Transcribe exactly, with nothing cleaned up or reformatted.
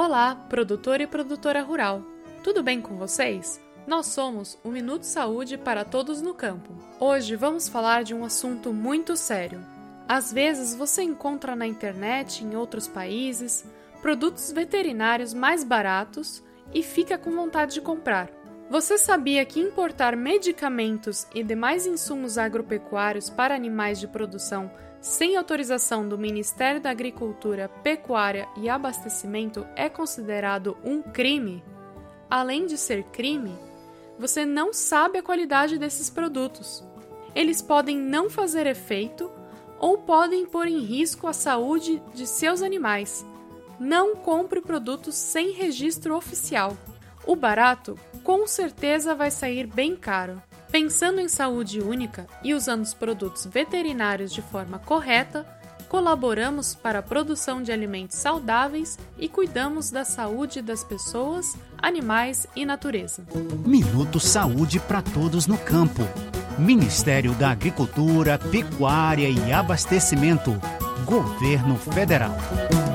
Olá, produtor e produtora rural. Tudo bem com vocês? Nós somos o Minuto Saúde para Todos no Campo. Hoje vamos falar de um assunto muito sério. Às vezes você encontra na internet, em outros países, produtos veterinários mais baratos e fica com vontade de comprar. Você sabia que importar medicamentos e demais insumos agropecuários para animais de produção sem autorização do Ministério da Agricultura, Pecuária e Abastecimento é considerado um crime? Além de ser crime, você não sabe a qualidade desses produtos. Eles podem não fazer efeito ou podem pôr em risco a saúde de seus animais. Não compre produtos sem registro oficial. O barato, com certeza, vai sair bem caro. Pensando em saúde única e usando os produtos veterinários de forma correta, colaboramos para a produção de alimentos saudáveis e cuidamos da saúde das pessoas, animais e natureza. Minuto Saúde para Todos no Campo. Ministério da Agricultura, Pecuária e Abastecimento. Governo Federal.